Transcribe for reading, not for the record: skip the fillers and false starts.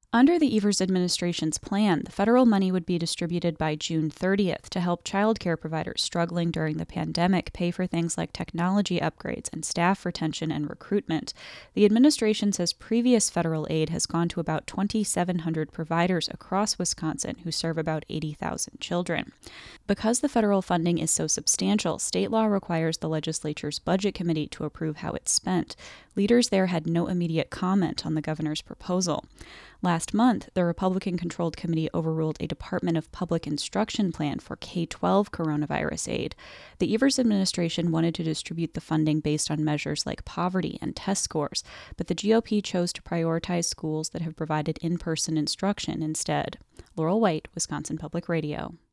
Under the Evers administration's plan, the federal money would be distributed by June 30th to help childcare providers struggling during the pandemic pay for things like technology upgrades and staff retention and recruitment. The administration says previous federal aid has gone to about 2,700 providers across Wisconsin who serve about 80,000 children. Because the federal funding is so substantial, state law requires the legislature's budget committee to approve how it's spent. Leaders there had no immediate comment on the governor's proposal. Last month, the Republican-controlled committee overruled a Department of Public Instruction plan for K-12 coronavirus aid. The Evers administration wanted to distribute the funding based on measures like poverty and test scores, but the GOP chose to prioritize schools that have provided in-person instruction instead. Laurel White, Wisconsin Public Radio.